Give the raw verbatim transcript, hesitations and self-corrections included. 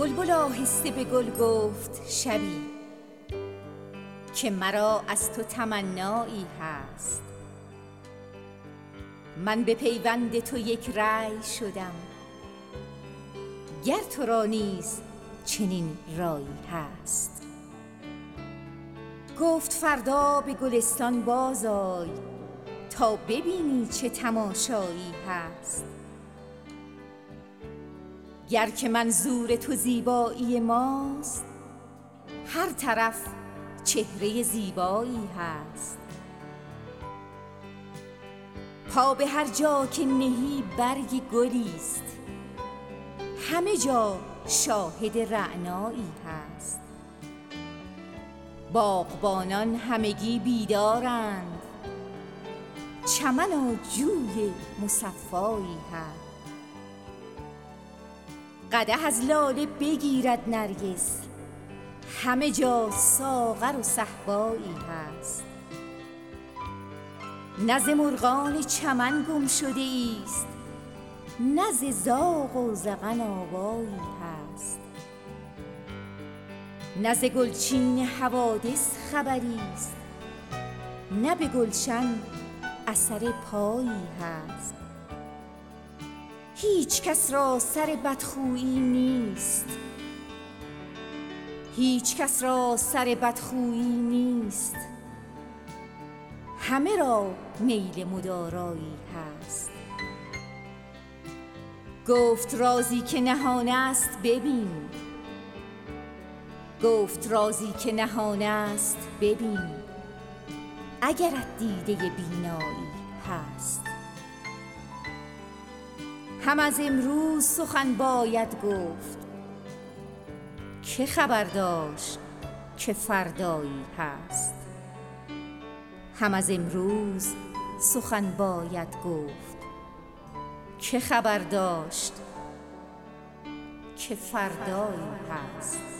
بلبل آهسته به گل گفت شبی که مرا از تو تمنایی هست. من به پیوند تو یک رأی شدم، گر تو را نیز چنین رایی هست. گفت فردا به گلستان بازآی تا ببینی چه تماشایی هست. گر که منظور تو زیبایی ماست، هر طرف چهره زیبایی هست. پا به هر جا که نهی برگ گلیست، همه جا شاهد رعنایی هست. باغبانان همگی بیدارند، چمن و جوی مصفایی هست. قدح از لاله بگیرد نرگس، همه جا ساغر و صهبایی هست. نه ز مرغان چمن گم شده ایست، نه ز زاغ و زغن آوایی هست. نه ز گلچین حوادث خبری است، نه به گلشن اثر پایی هست. هیچ کس را سر بدخویی نیست، هیچ کس را سر بدخویی نیست، همه را میل مدارایی هست. گفت رازی که نهان است ببین، گفت رازی که نهان است ببین، اگرت دیده بینایی هست. هم از امروز سخن باید گفت، که خبر داشت که فردایی هست. هم از امروز سخن باید گفت، که خبر داشت که فردایی هست.